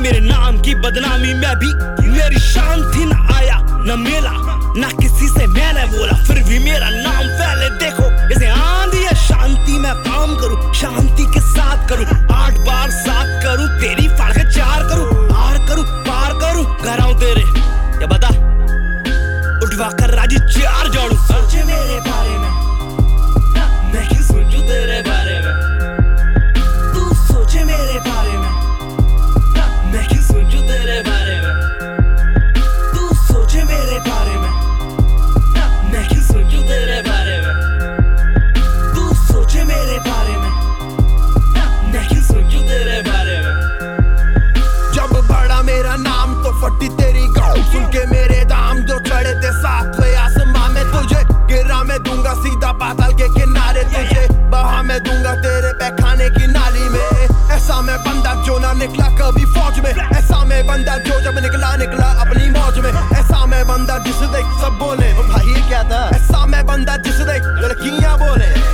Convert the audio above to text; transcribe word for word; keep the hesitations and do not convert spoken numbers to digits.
मेरे नाम की बदनामी में भी मेरी शांति न आया न मेला ना किसी से मैंने बोला, फिर भी मेरा नाम फैले। देखो जैसे आंधी है, शांति में काम करूं, शांति के साथ करूं, आठ बार सात करूं, तेरी फाड़ के चार करूं, आर करूं पार करूं, घर आऊं तेरे या बता उठवा कर राजी चार जोड़ू। सोचे मेरे बारे में मैं क्यों सोचूं तेरे बारे में, तू सोचे मेरे बारे में मैं क्यों सोचूं तेरे बारे में, तू सोचे मेरे बारे में मैं क्यों सोचूं तेरे बारे में, तू सोचे मेरे बारे में मैं क्यों सोचूं तेरे बारे में। जब बड़ा मेरा नाम तो फटी तेरी गाँव, सुन के मेरे दाम जो चढ़े थे सातवें आसमां में, तुझे गिरा मैं दूंगा सीधा पाताल के किनारे, तुझे बहा मैं दूंगा तेरे पैखाने की नाली में। ऐसा मैं बंदा जो ना निकला कभी फौज में, ऐसा मैं बंदा जो जब निकला निकला अपनी मौज में, ऐसा मैं बंदा जिसे देख सब बोले भाई क्या था, ऐसा मैं बंदा जिसे देख लड़कियां बोले